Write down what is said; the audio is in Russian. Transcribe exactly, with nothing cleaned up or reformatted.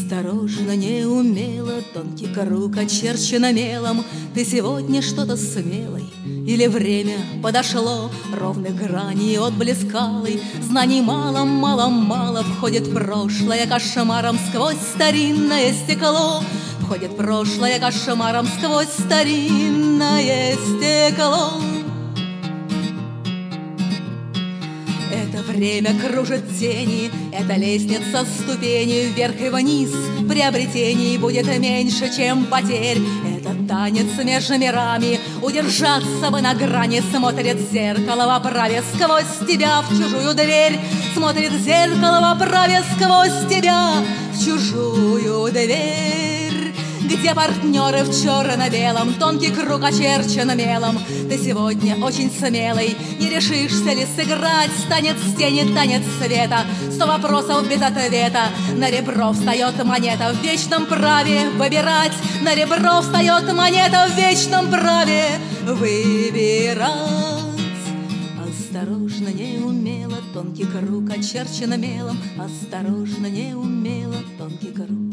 Осторожно, неумело, тонкий круг очерчено мелом. Ты сегодня что-то смелый, или время подошло, ровных граней отблеск алый. Знаний мало, мало, мало, входит прошлое кошмаром сквозь старинное стекло. Входит прошлое кошмаром сквозь старинное стекло. Это время кружит тени, это лестница ступени вверх и вниз. Приобретений будет меньше, чем потерь. Это танец между мирами, удержаться бы на грани. Смотрит зеркало в оправе сквозь тебя в чужую дверь. Смотрит зеркало в оправе сквозь тебя в чужую дверь. Где партнеры в черно-белом, тонкий круг очерчен мелом. Ты сегодня очень смелый, не решишься ли сыграть танец тени, танец света? Сто вопросов без ответа, на ребро встает монета в вечном праве выбирать. На ребро встает монета в вечном праве выбирать. Осторожно, неумело, тонкий круг очерчен мелом. Осторожно, неумело, тонкий круг